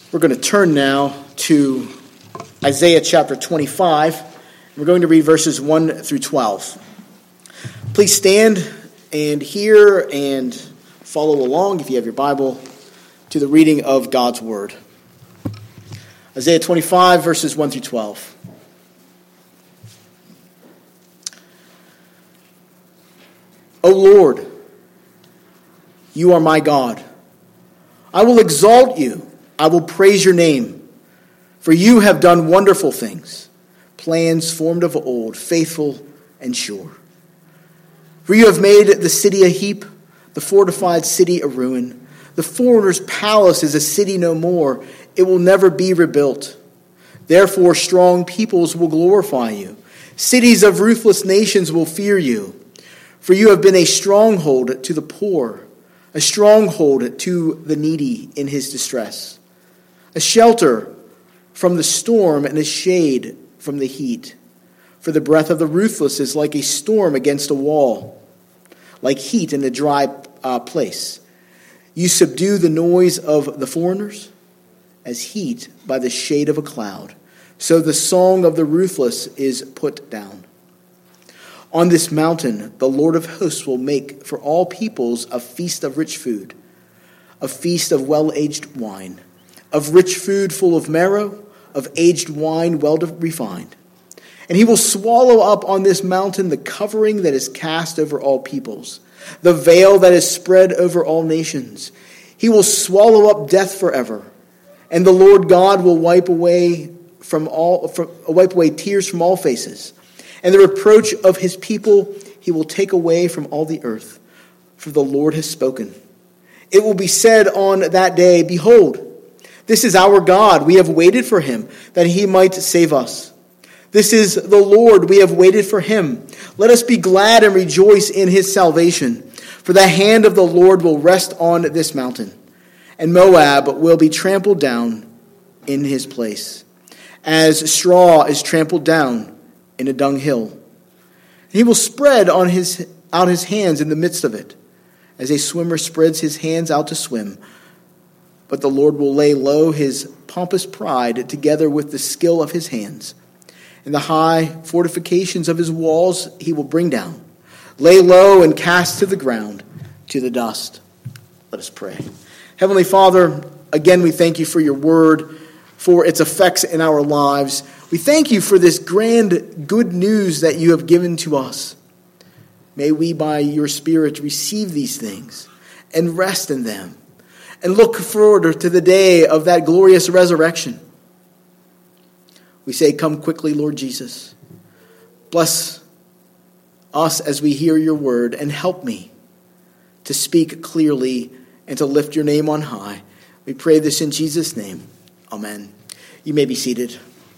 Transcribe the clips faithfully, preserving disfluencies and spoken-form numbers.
We're going to turn now to Isaiah chapter twenty-five. We're going to read verses one through twelve. Please stand and hear and follow along, if you have your Bible, to the reading of God's Word. Isaiah twenty-five, verses one through twelve. O Lord, you are my God. I will exalt you. I will praise your name. For you have done wonderful things, plans formed of old, faithful and sure. For you have made the city a heap, the fortified city a ruin. The foreigner's palace is a city no more. It will never be rebuilt. Therefore strong peoples will glorify you. Cities of ruthless nations will fear you. For you have been a stronghold to the poor, a stronghold to the needy in his distress, a shelter from the storm and a shade from the heat. For the breath of the ruthless is like a storm against a wall, like heat in a dry uh, place. You subdue the noise of the foreigners as heat by the shade of a cloud. So the song of the ruthless is put down. On this mountain, the Lord of hosts will make for all peoples a feast of rich food, a feast of well-aged wine, of rich food full of marrow, of aged wine well refined. And he will swallow up on this mountain the covering that is cast over all peoples, the veil that is spread over all nations. He will swallow up death forever, and the Lord God will wipe away from all from, wipe away tears from all faces. And the reproach of his people he will take away from all the earth, for the Lord has spoken. It will be said on that day, behold, this is our God. We have waited for him, that he might save us. This is the Lord. We have waited for him. Let us be glad and rejoice in his salvation. For the hand of the Lord will rest on this mountain, and Moab will be trampled down in his place, as straw is trampled down in a dunghill. He will spread on his out his hands in the midst of it, as a swimmer spreads his hands out to swim. But the Lord will lay low his pompous pride together with the skill of his hands. And the high fortifications of his walls he will bring down, lay low and cast to the ground, to the dust. Let us pray. Heavenly Father, again we thank you for your word, for its effects in our lives. We thank you for this grand good news that you have given to us. May we by your Spirit receive these things and rest in them, and look forward to the day of that glorious resurrection. We say, come quickly, Lord Jesus. Bless us as we hear your word, and help me to speak clearly and to lift your name on high. We pray this in Jesus' name. Amen. You may be seated.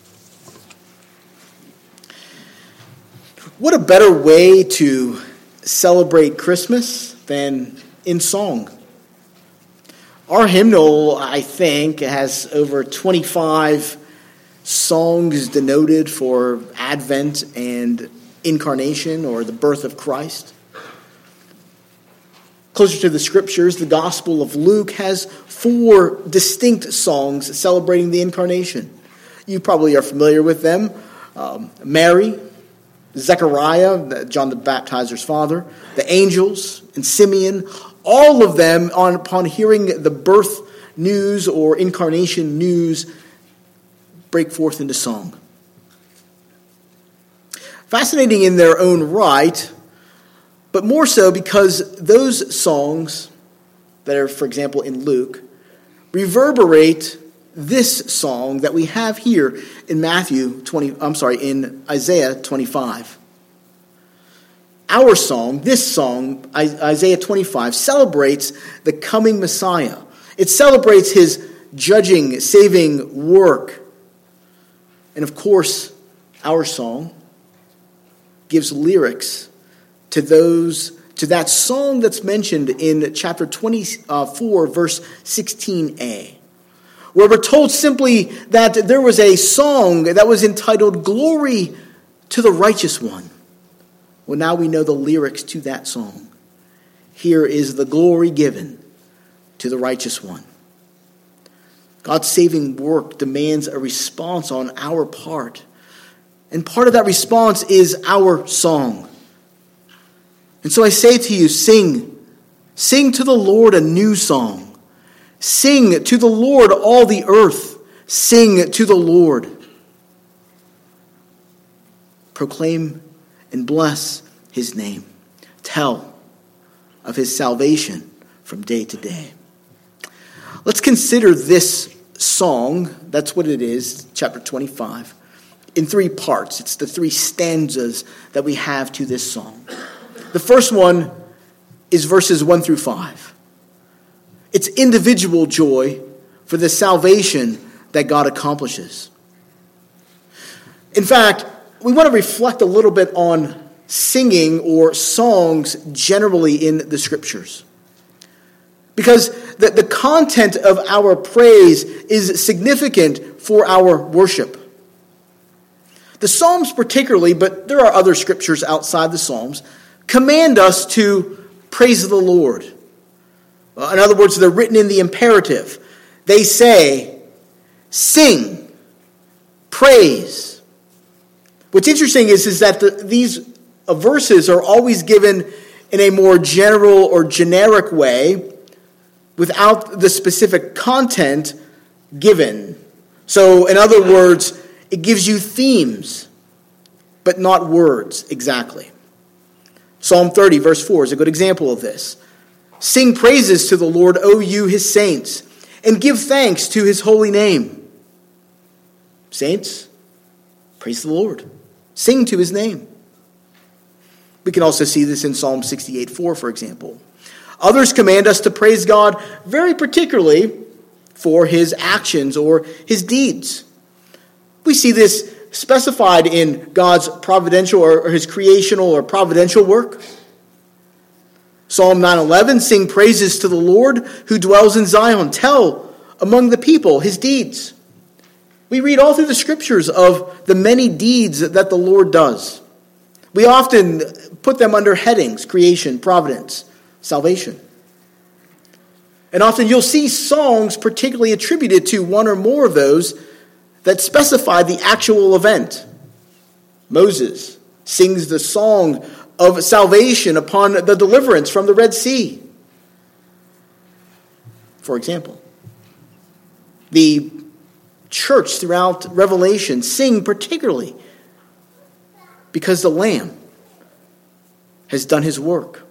What a better way to celebrate Christmas than in song? Our hymnal, I think, has over twenty-five songs denoted for Advent and Incarnation, or the birth of Christ. Closer to the Scriptures, the Gospel of Luke has four distinct songs celebrating the Incarnation. You probably are familiar with them. Um, Mary, Zechariah, John the Baptizer's father, the angels, and Simeon. All of them, on, upon hearing the birth news or incarnation news, break forth into song. Fascinating in their own right, but more so because those songs that are, for example, in Luke, reverberate this song that we have here in Matthew twenty. I'm sorry, in Isaiah twenty-five. Our song, this song, Isaiah twenty-five, celebrates the coming Messiah. It celebrates his judging, saving work. And of course, our song gives lyrics to those to that song that's mentioned in chapter twenty-four, verse sixteen a, where we're told simply that there was a song that was entitled "Glory to the Righteous One." Well, now we know the lyrics to that song. Here is the glory given to the righteous one. God's saving work demands a response on our part. And part of that response is our song. And so I say to you, sing. Sing to the Lord a new song. Sing to the Lord all the earth. Sing to the Lord. Proclaim and bless his name. Tell of his salvation from day to day. Let's consider this song, that's what it is, chapter twenty-five, in three parts. It's the three stanzas that we have to this song. The first one is verses one through five. It's individual joy for the salvation that God accomplishes. In fact, we want to reflect a little bit on singing or songs generally in the scriptures. Because the, the content of our praise is significant for our worship. The Psalms particularly, but there are other scriptures outside the Psalms, command us to praise the Lord. In other words, they're written in the imperative. They say, sing, praise. What's interesting is, is that the, these verses are always given in a more general or generic way without the specific content given. So, in other words, it gives you themes, but not words exactly. Psalm thirty, verse four is a good example of this. Sing praises to the Lord, O you his saints, and give thanks to his holy name. Saints, praise the Lord. Sing to his name. We can also see this in Psalm sixty-eight, four, for example. Others command us to praise God very particularly for his actions or his deeds. We see this specified in God's providential or his creational or providential work. Psalm nine eleven, sing praises to the Lord who dwells in Zion. Tell among the people his deeds. We read all through the scriptures of the many deeds that the Lord does. We often put them under headings: creation, providence, salvation. And often you'll see songs particularly attributed to one or more of those that specify the actual event. Moses sings the song of salvation upon the deliverance from the Red Sea, for example. The church throughout Revelation sing particularly because the Lamb has done his work.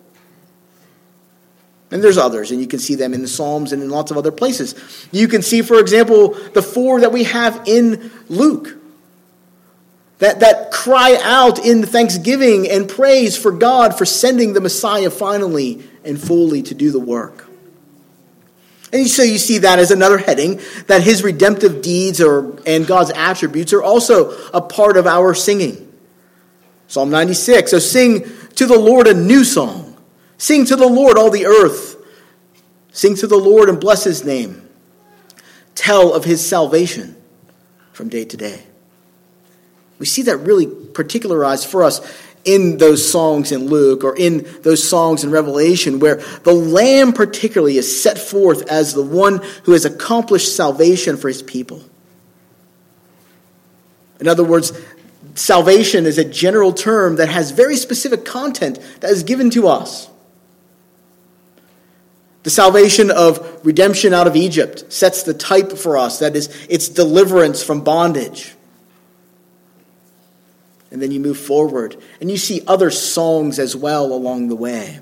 And there's others, and you can see them in the Psalms and in lots of other places. You can see, for example, the four that we have in Luke that, that cry out in thanksgiving and praise for God for sending the Messiah finally and fully to do the work. And so you see that as another heading, that his redemptive deeds are, and God's attributes are also a part of our singing. Psalm ninety-six, so sing to the Lord a new song. Sing to the Lord, all the earth. Sing to the Lord and bless his name. Tell of his salvation from day to day. We see that really particularized for us in those songs in Luke or in those songs in Revelation, where the Lamb particularly is set forth as the one who has accomplished salvation for his people. In other words, salvation is a general term that has very specific content that is given to us. The salvation of redemption out of Egypt sets the type for us. That is, it's deliverance from bondage. And then you move forward, and you see other songs as well along the way.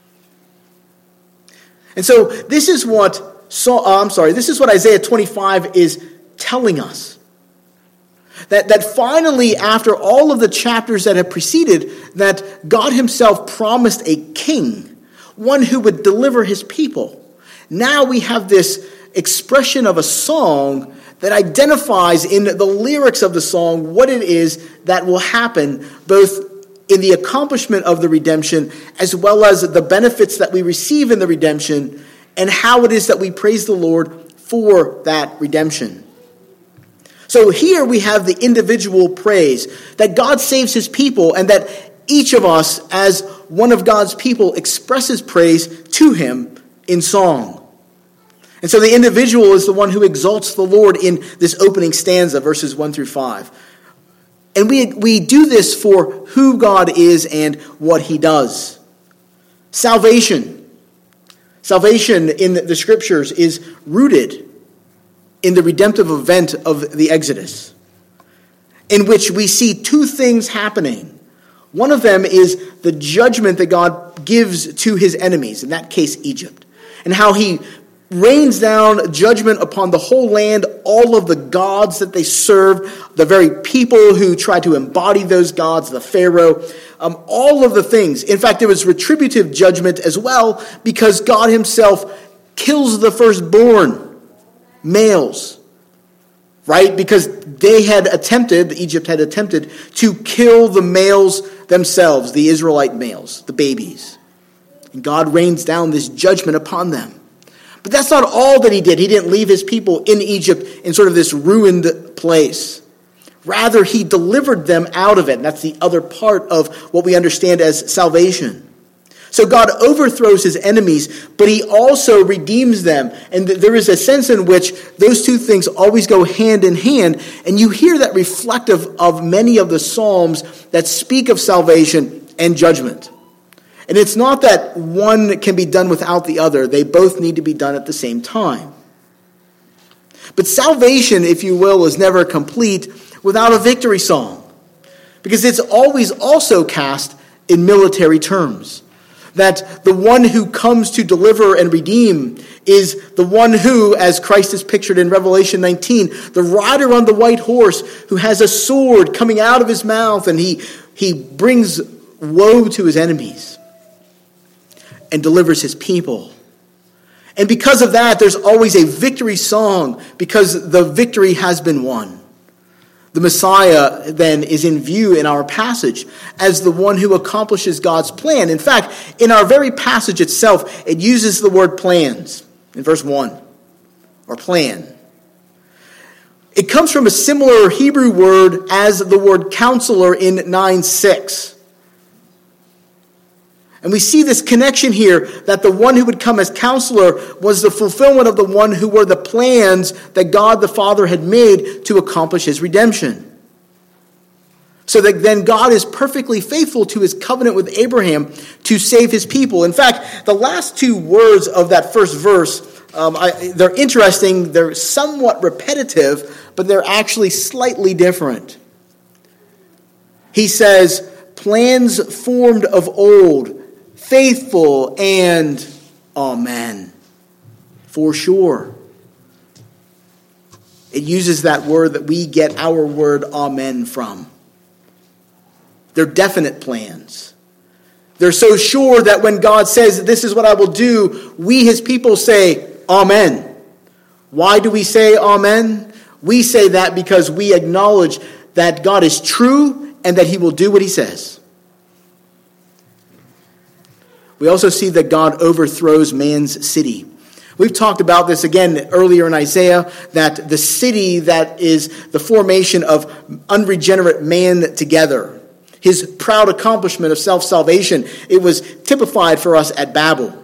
And so this is what so, uh, I'm sorry, this is what Isaiah twenty-five is telling us. That, that finally, after all of the chapters that have preceded, that God himself promised a king, one who would deliver his people. Now we have this expression of a song that identifies in the lyrics of the song what it is that will happen, both in the accomplishment of the redemption as well as the benefits that we receive in the redemption, and how it is that we praise the Lord for that redemption. So here we have the individual praise, that God saves his people, and that each of us, as one of God's people, expresses praise to him in song. And so the individual is the one who exalts the Lord in this opening stanza, verses one through five. And we, we do this for who God is and what he does. Salvation. Salvation in the scriptures is rooted in the redemptive event of the Exodus, in which we see two things happening. One of them is the judgment that God gives to his enemies, in that case Egypt, and how he rains down judgment upon the whole land, all of the gods that they served, the very people who tried to embody those gods, the Pharaoh, um, all of the things. In fact, there was retributive judgment as well, because God himself kills the firstborn males, right? Because they had attempted, Egypt had attempted, to kill the males themselves, the Israelite males, the babies. And God rains down this judgment upon them. But that's not all that he did. He didn't leave his people in Egypt in sort of this ruined place. Rather, he delivered them out of it. And that's the other part of what we understand as salvation. So God overthrows his enemies, but he also redeems them. And there is a sense in which those two things always go hand in hand. And you hear that reflective of many of the Psalms that speak of salvation and judgment. And it's not that one can be done without the other. They both need to be done at the same time. But salvation, if you will, is never complete without a victory song. Because it's always also cast in military terms. That the one who comes to deliver and redeem is the one who, as Christ is pictured in Revelation nineteen, the rider on the white horse who has a sword coming out of his mouth, and he, he brings woe to his enemies and delivers his people. And because of that, there's always a victory song, because the victory has been won. The Messiah, then, is in view in our passage as the one who accomplishes God's plan. In fact, in our very passage itself, it uses the word plans in verse one, or plan. It comes from a similar Hebrew word as the word counselor in nine six. And we see this connection here, that the one who would come as counselor was the fulfillment of the one who were the plans that God the Father had made to accomplish his redemption. So that then God is perfectly faithful to his covenant with Abraham to save his people. In fact, the last two words of that first verse, um, I, they're interesting. They're somewhat repetitive, but they're actually slightly different. He says, plans formed of old, faithful, and amen. For sure. It uses that word that we get our word amen from. They're definite plans. They're so sure that when God says, this is what I will do, we, his people, say, amen. Why do we say amen? We say that because we acknowledge that God is true and that he will do what he says. We also see that God overthrows man's city. We've talked about this again earlier in Isaiah, that the city that is the formation of unregenerate man together, his proud accomplishment of self-salvation, it was typified for us at Babel.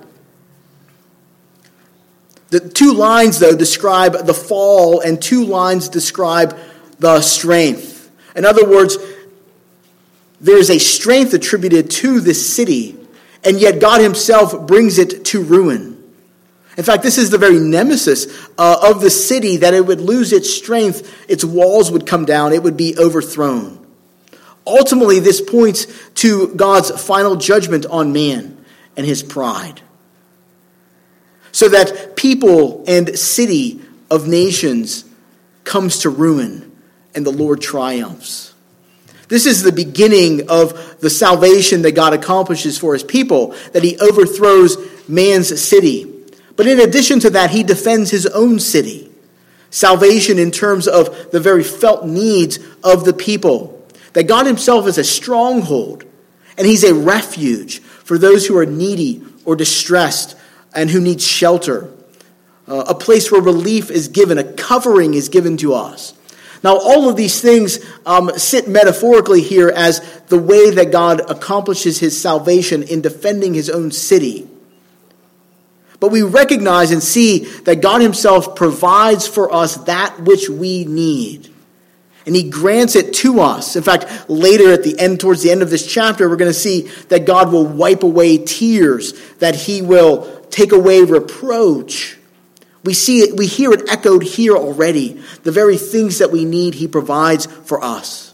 The two lines, though, describe the fall, and two lines describe the strength. In other words, there is a strength attributed to this city, and yet God himself brings it to ruin. In fact, this is the very nemesis uh, of the city, that it would lose its strength, its walls would come down, it would be overthrown. Ultimately, this points to God's final judgment on man and his pride. So that people and city of nations comes to ruin, and the Lord triumphs. This is the beginning of the salvation that God accomplishes for his people, that he overthrows man's city. But in addition to that, he defends his own city. Salvation in terms of the very felt needs of the people. That God himself is a stronghold, and he's a refuge for those who are needy or distressed and who need shelter. Uh, a place where relief is given, a covering is given to us. Now, all of these things um, sit metaphorically here as the way that God accomplishes his salvation in defending his own city. But we recognize and see that God himself provides for us that which we need. And he grants it to us. In fact, later at the end, towards the end of this chapter, we're going to see that God will wipe away tears, that he will take away reproach. We see it, we hear it echoed here already. The very things that we need, he provides for us.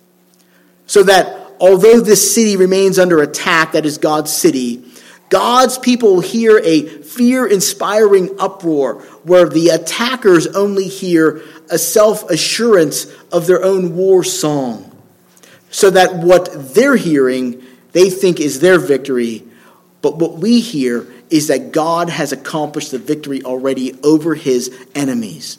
So that although this city remains under attack, that is God's city, God's people hear a fear-inspiring uproar where the attackers only hear a self-assurance of their own war song. So that what they're hearing, they think is their victory. But what we hear is that God has accomplished the victory already over his enemies.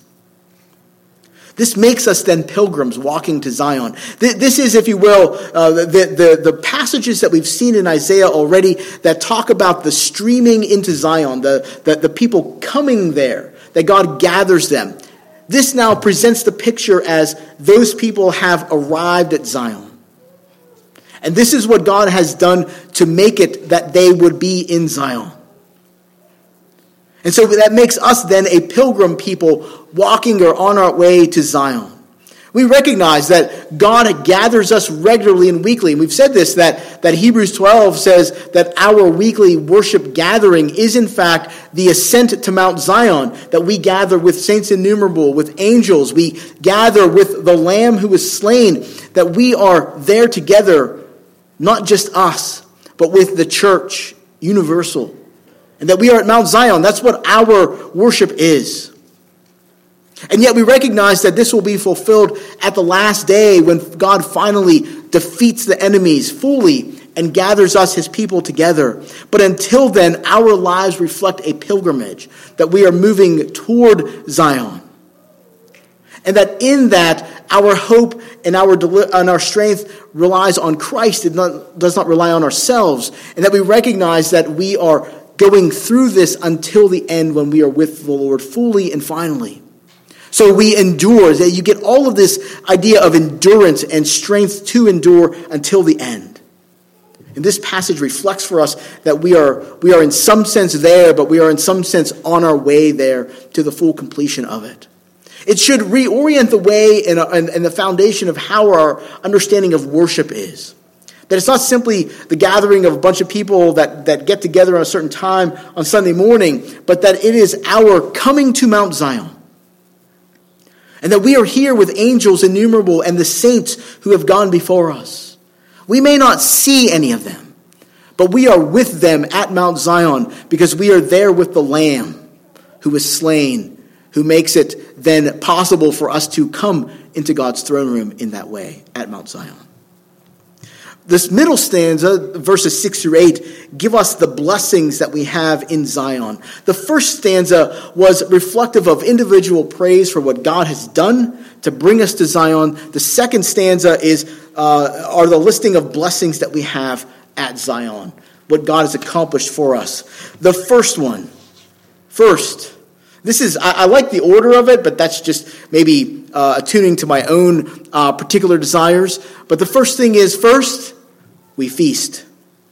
This makes us then pilgrims walking to Zion. This is, if you will, uh, the, the, the passages that we've seen in Isaiah already that talk about the streaming into Zion, the, the, the people coming there, that God gathers them. This now presents the picture as those people have arrived at Zion. And this is what God has done to make it that they would be in Zion. And so that makes us then a pilgrim people walking or on our way to Zion. We recognize that God gathers us regularly and weekly. And we've said this, that, that Hebrews twelve says that our weekly worship gathering is in fact the ascent to Mount Zion, that we gather with saints innumerable, with angels. We gather with the Lamb who was slain, that we are there together, not just us, but with the church, universal. And that we are at Mount Zion. That's what our worship is. And yet we recognize that this will be fulfilled at the last day when God finally defeats the enemies fully and gathers us, his people, together. But until then, our lives reflect a pilgrimage, that we are moving toward Zion. And that in that, our hope and our, deli- and our strength relies on Christ. It not, does not rely on ourselves. And that we recognize that we are going through this until the end when we are with the Lord fully and finally. So we endure. You get all of this idea of endurance and strength to endure until the end. And this passage reflects for us that we are, we are in some sense there, but we are in some sense on our way there to the full completion of it. It should reorient the way and, and, and the foundation of how our understanding of worship is. That it's not simply the gathering of a bunch of people that, that get together at a certain time on Sunday morning, but that it is our coming to Mount Zion. And that we are here with angels innumerable and the saints who have gone before us. We may not see any of them, but we are with them at Mount Zion because we are there with the Lamb who was slain, who makes it then possible for us to come into God's throne room in that way at Mount Zion. This middle stanza, verses six through eight, give us the blessings that we have in Zion. The first stanza was reflective of individual praise for what God has done to bring us to Zion. The second stanza is uh, are the listing of blessings that we have at Zion, what God has accomplished for us. The first one, first, this is, I, I like the order of it, but that's just maybe uh, attuning to my own uh, particular desires. But the first thing is, first, we feast.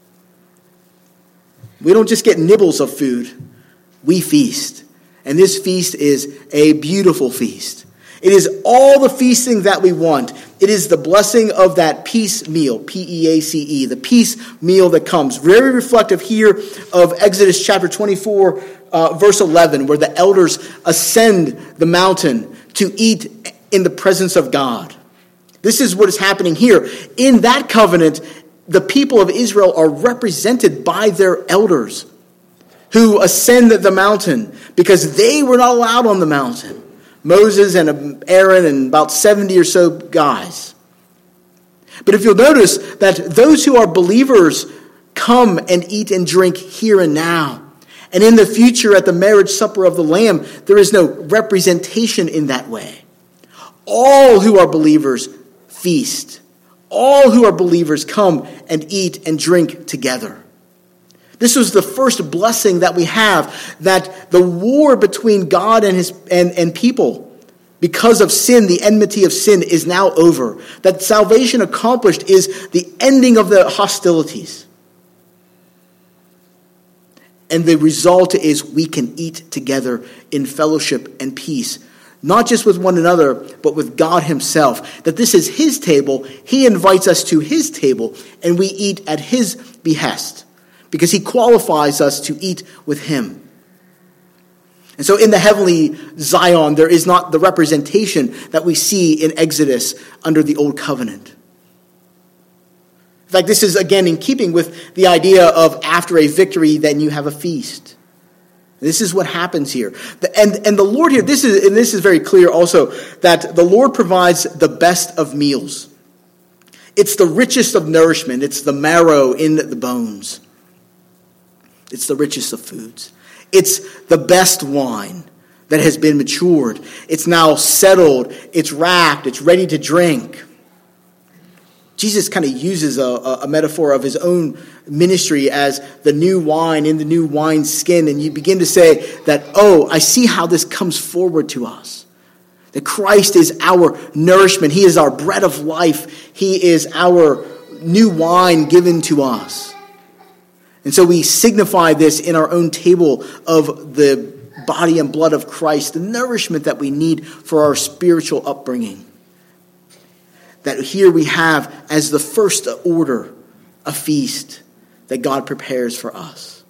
We don't just get nibbles of food. We feast. And this feast is a beautiful feast. It is all the feasting that we want. It is the blessing of that peace meal, P E A C E, the peace meal that comes. Very reflective here of Exodus chapter twenty-four, uh, verse eleven, where the elders ascend the mountain to eat in the presence of God. This is what is happening here. In that covenant, the people of Israel are represented by their elders who ascend the mountain because they were not allowed on the mountain. Moses and Aaron and about seventy or so guys. But if you'll notice that those who are believers come and eat and drink here and now. And in the future at the marriage supper of the Lamb, there is no representation in that way. All who are believers feast. All who are believers come and eat and drink together. This was the first blessing that we have, that the war between God and his and, and people, because of sin, the enmity of sin is now over. That salvation accomplished is the ending of the hostilities. And the result is we can eat together in fellowship and peace, not just with one another, but with God himself. That this is his table. He invites us to his table, and we eat at his behest because he qualifies us to eat with him. And so in the heavenly Zion, there is not the representation that we see in Exodus under the old covenant. In fact, this is again in keeping with the idea of after a victory, then you have a feast. This is what happens here. And, and the Lord here, this is, and this is very clear also, that the Lord provides the best of meals. It's the richest of nourishment. It's the marrow in the bones. It's the richest of foods. It's the best wine that has been matured. It's now settled. It's wrapped. It's ready to drink. Jesus kind of uses a, a metaphor of his own ministry as the new wine in the new wine skin. And you begin to say that, oh, I see how this comes forward to us. That Christ is our nourishment. He is our bread of life. He is our new wine given to us. And so we signify this in our own table of the body and blood of Christ, the nourishment that we need for our spiritual upbringing. That here we have as the first order a feast that God prepares for us.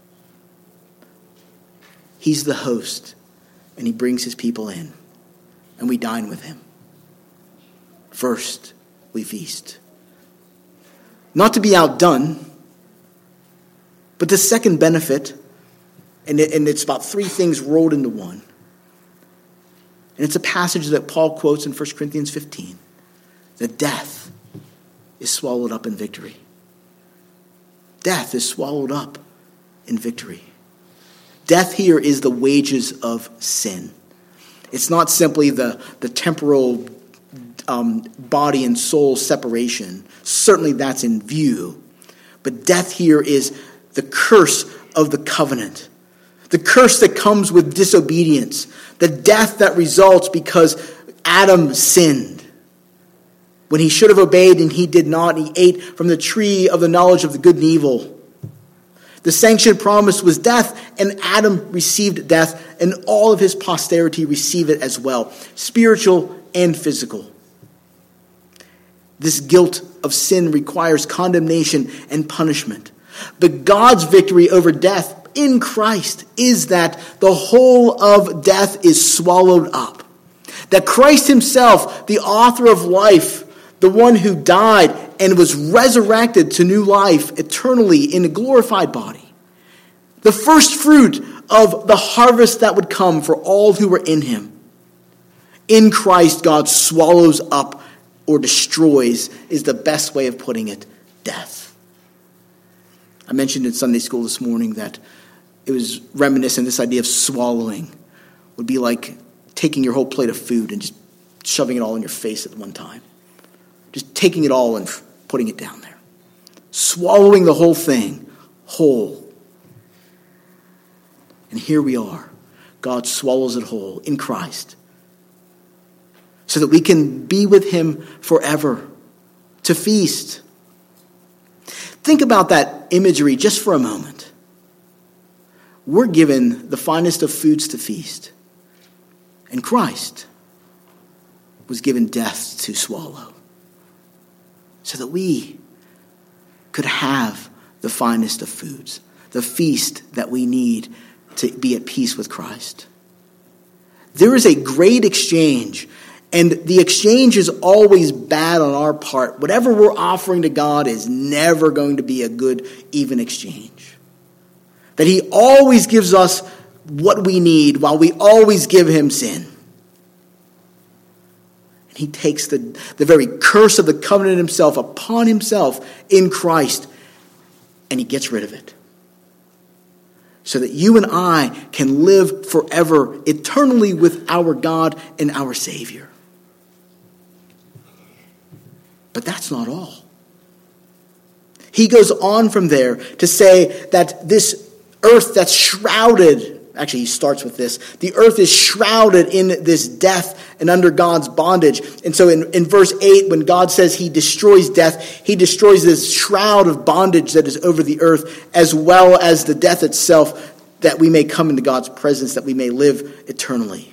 He's the host, and he brings his people in, and we dine with him. First, we feast. Not to be outdone, but the second benefit, and, it, and it's about three things rolled into one. And it's a passage that Paul quotes in First Corinthians fifteen. That death is swallowed up in victory. Death is swallowed up in victory. Death here is the wages of sin. It's not simply the, the temporal um, body and soul separation. Certainly that's in view. But death here is the curse of the covenant. The curse that comes with disobedience. The death that results because Adam sinned. When he should have obeyed and he did not, he ate from the tree of the knowledge of the good and evil. The sanctioned promise was death, and Adam received death, and all of his posterity receive it as well, spiritual and physical. This guilt of sin requires condemnation and punishment. But God's victory over death in Christ is that the whole of death is swallowed up. That Christ himself, the author of life, the one who died and was resurrected to new life eternally in a glorified body. The first fruit of the harvest that would come for all who were in him. In Christ, God swallows up or destroys, is the best way of putting it, death. I mentioned in Sunday school this morning that it was reminiscent, this idea of swallowing would be like taking your whole plate of food and just shoving it all in your face at one time. Just taking it all and putting it down there. Swallowing the whole thing whole. And here we are. God swallows it whole in Christ. So that we can be with him forever. To feast. Think about that imagery just for a moment. We're given the finest of foods to feast. And Christ was given death to swallow. So that we could have the finest of foods, the feast that we need to be at peace with Christ. There is a great exchange, and the exchange is always bad on our part. Whatever we're offering to God is never going to be a good, even exchange. That he always gives us what we need while we always give him sin. He takes the, the very curse of the covenant himself upon himself in Christ, and he gets rid of it. So that you and I can live forever, eternally with our God and our Savior. But that's not all. He goes on from there to say that this earth that's shrouded, actually he starts with this, the earth is shrouded in this death and under God's bondage. And so in, in verse eight, when God says he destroys death, he destroys this shroud of bondage that is over the earth, as well as the death itself that we may come into God's presence, that we may live eternally.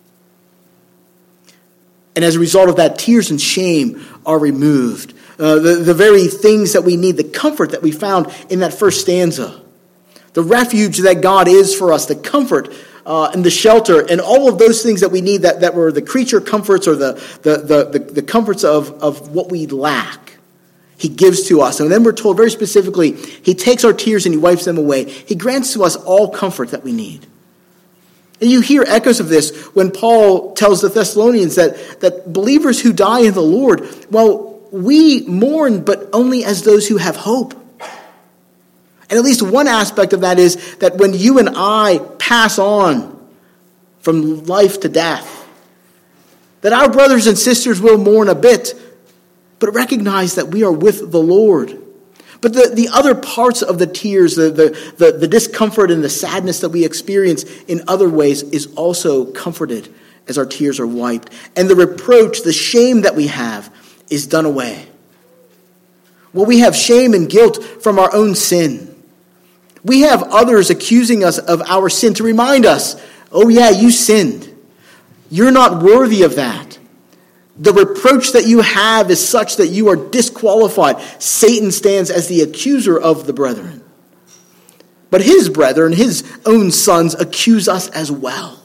And as a result of that, tears and shame are removed. Uh, the, the very things that we need, the comfort that we found in that first stanza, the refuge that God is for us, the comfort uh, and the shelter, and all of those things that we need that, that were the creature comforts or the, the, the, the, the comforts of, of what we lack, he gives to us. And then we're told very specifically, he takes our tears and he wipes them away. He grants to us all comfort that we need. And you hear echoes of this when Paul tells the Thessalonians that, that believers who die in the Lord, well, we mourn, but only as those who have hope. And at least one aspect of that is that when you and I pass on from life to death, that our brothers and sisters will mourn a bit, but recognize that we are with the Lord. But the, the other parts of the tears, the, the, the, the discomfort and the sadness that we experience in other ways is also comforted as our tears are wiped. And the reproach, the shame that we have is done away. Well, we have shame and guilt from our own sin. We have others accusing us of our sin to remind us, oh yeah, you sinned. You're not worthy of that. The reproach that you have is such that you are disqualified. Satan stands as the accuser of the brethren. But his brethren, his own sons, accuse us as well.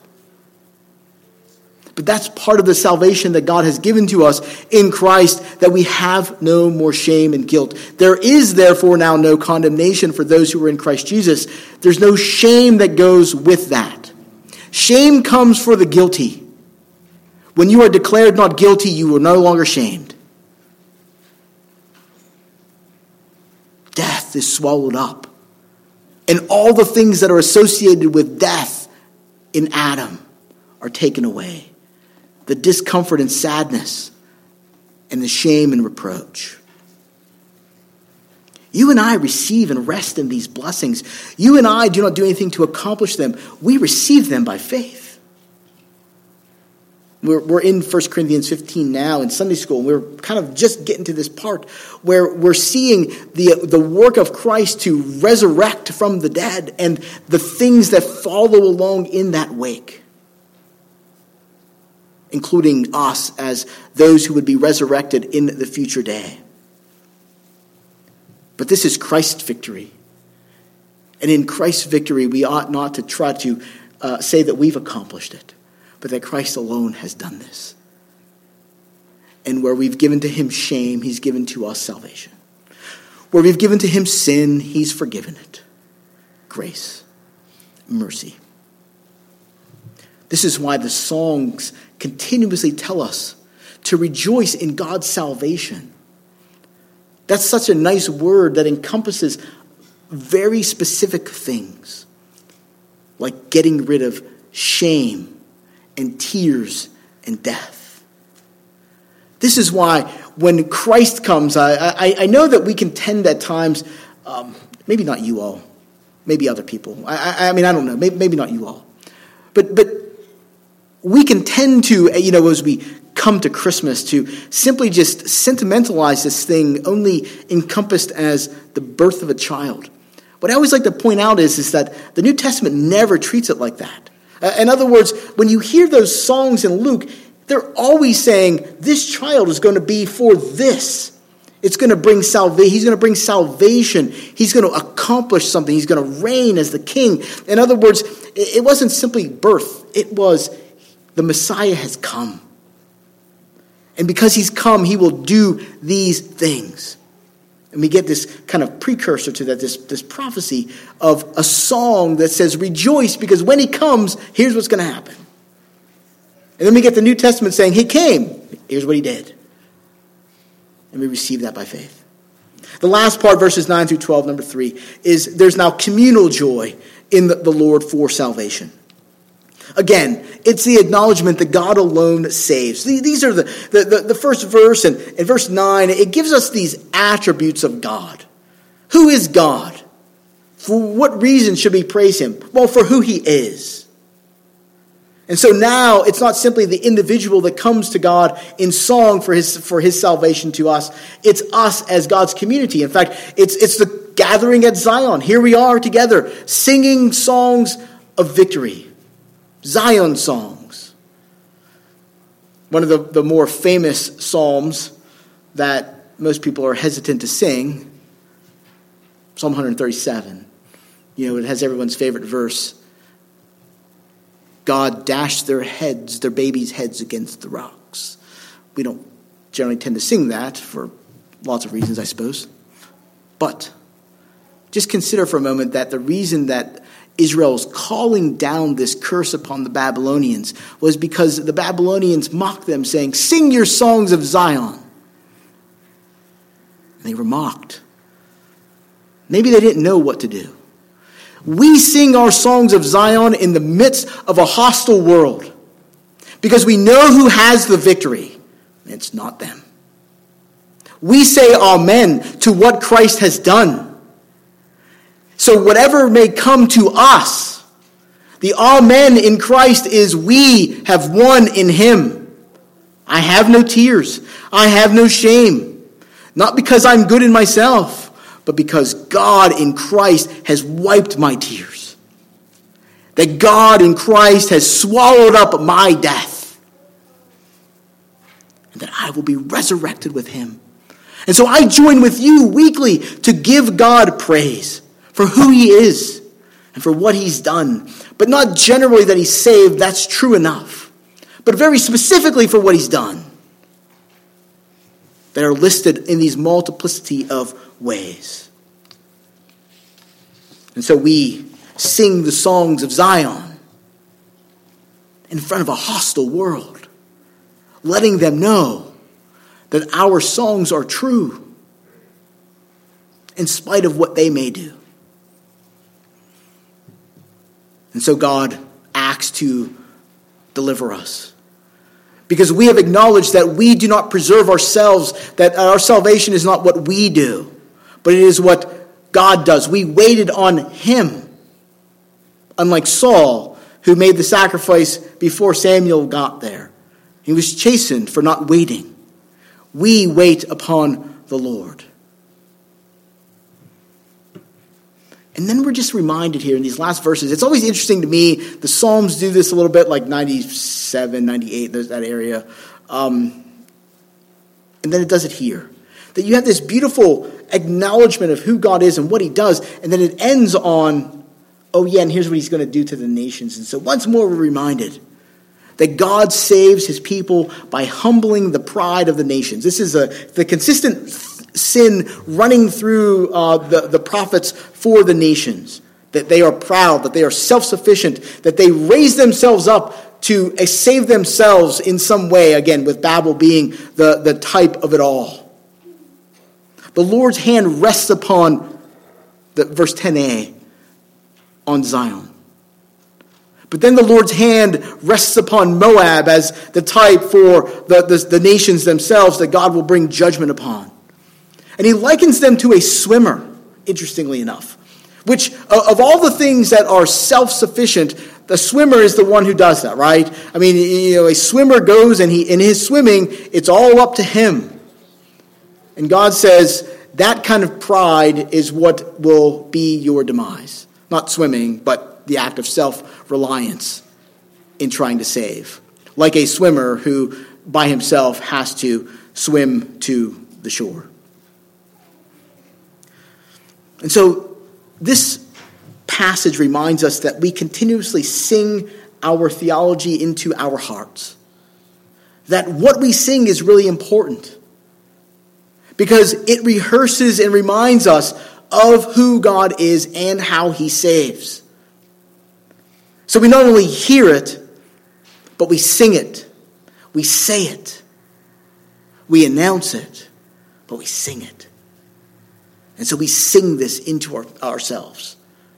But that's part of the salvation that God has given to us in Christ, that we have no more shame and guilt. There is therefore now no condemnation for those who are in Christ Jesus. There's no shame that goes with that. Shame comes for the guilty. When you are declared not guilty, you are no longer shamed. Death is swallowed up. And all the things that are associated with death in Adam are taken away. The discomfort and sadness and the shame and reproach. You and I receive and rest in these blessings. You and I do not do anything to accomplish them. We receive them by faith. We're, we're in First Corinthians fifteen now in Sunday school. We're kind of just getting to this part where we're seeing the, the work of Christ to resurrect from the dead and the things that follow along in that wake, including us as those who would be resurrected in the future day. But this is Christ's victory. And in Christ's victory, we ought not to try to uh, say that we've accomplished it, but that Christ alone has done this. And where we've given to him shame, he's given to us salvation. Where we've given to him sin, he's forgiven it. Grace, mercy. This is why the songs continuously tell us to rejoice in God's salvation. That's such a nice word that encompasses very specific things, like getting rid of shame and tears and death. This is why when Christ comes, I, I, I know that we can tend at times, um, maybe not you all, maybe other people. I, I mean, I don't know, maybe, maybe not you all. But but we can tend to, you know, as we come to Christmas, to simply just sentimentalize this thing only encompassed as the birth of a child. What I always like to point out is, is that the New Testament never treats it like that. Uh, in other words, when you hear those songs in Luke, they're always saying, this child is going to be for this. It's going to bring salvation. He's going to bring salvation. He's going to accomplish something. He's going to reign as the king. In other words, it wasn't simply birth. It was the Messiah has come. And because he's come, he will do these things. And we get this kind of precursor to that, this, this prophecy of a song that says, rejoice, because when he comes, here's what's going to happen. And then we get the New Testament saying, he came. Here's what he did. And we receive that by faith. The last part, verses nine through twelve, number three, is there's now communal joy in the, the Lord for salvation. Again, it's the acknowledgement that God alone saves. These are the, the, the, the first verse and, and verse nine. It gives us these attributes of God. Who is God? For what reason should we praise him? Well, for who he is. And so now it's not simply the individual that comes to God in song for his, for his salvation to us. It's us as God's community. In fact, it's, it's the gathering at Zion. Here we are together, singing songs of victory. Zion songs. One of the, the more famous psalms that most people are hesitant to sing, Psalm one thirty-seven. You know, it has everyone's favorite verse. God dashed their heads, their babies' heads against the rocks. We don't generally tend to sing that for lots of reasons, I suppose. But just consider for a moment that the reason that Israel's calling down this curse upon the Babylonians was because the Babylonians mocked them, saying, "Sing your songs of Zion." And they were mocked. Maybe they didn't know what to do. We sing our songs of Zion in the midst of a hostile world because we know who has the victory. It's not them. We say amen to what Christ has done. So whatever may come to us, the amen in Christ is we have won in him. I have no tears. I have no shame. Not because I'm good in myself, but because God in Christ has wiped my tears. That God in Christ has swallowed up my death. And that I will be resurrected with him. And so I join with you weekly to give God praise for who he is and for what he's done. But not generally that he's saved, that's true enough. But very specifically for what he's done. That are listed in these multiplicity of ways. And so we sing the songs of Zion in front of a hostile world, letting them know that our songs are true in spite of what they may do. And so God acts to deliver us. Because we have acknowledged that we do not preserve ourselves, that our salvation is not what we do, but it is what God does. We waited on him. Unlike Saul, who made the sacrifice before Samuel got there. He was chastened for not waiting. We wait upon the Lord. And then we're just reminded here in these last verses. It's always interesting to me. The Psalms do this a little bit, like ninety-seven, ninety-eight, that area. Um, and then it does it here. That you have this beautiful acknowledgement of who God is and what he does. And then it ends on, oh yeah, and here's what he's going to do to the nations. And so once more we're reminded that God saves his people by humbling the pride of the nations. This is a, the consistent sin running through uh, the, the prophets for the nations. That they are proud, that they are self-sufficient, that they raise themselves up to uh, save themselves in some way, again, with Babel being the, the type of it all. The Lord's hand rests upon, the, verse ten a, on Zion. But then the Lord's hand rests upon Moab as the type for the, the, the nations themselves that God will bring judgment upon. And he likens them to a swimmer, interestingly enough. Which, of all the things that are self-sufficient, the swimmer is the one who does that, right? I mean, you know, a swimmer goes and he in his swimming, it's all up to him. And God says, that kind of pride is what will be your demise. Not swimming, but the act of self-reliance in trying to save. Like a swimmer who, by himself, has to swim to the shore. And so this passage reminds us that we continuously sing our theology into our hearts. That what we sing is really important. Because it rehearses and reminds us of who God is and how he saves. So we not only hear it, but we sing it. We say it. We announce it, but we sing it. And so we sing this into our, ourselves.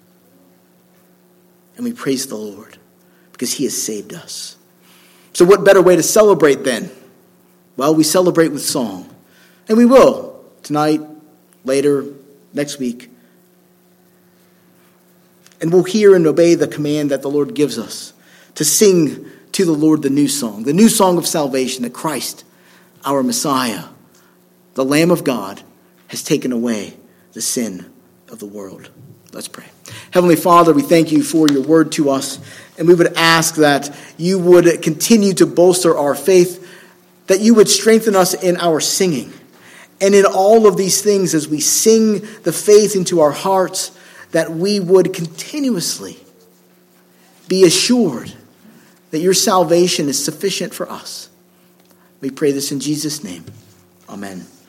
And we praise the Lord because he has saved us. So what better way to celebrate then? Well, we celebrate with song. And we will tonight, later, next week. And we'll hear and obey the command that the Lord gives us to sing to the Lord the new song, the new song of salvation that Christ, our Messiah, the Lamb of God, has taken away the sin of the world. Let's pray. Heavenly Father, we thank you for your word to us, and we would ask that you would continue to bolster our faith, that you would strengthen us in our singing, and in all of these things as we sing the faith into our hearts, that we would continuously be assured that your salvation is sufficient for us. We pray this in Jesus' name. Amen.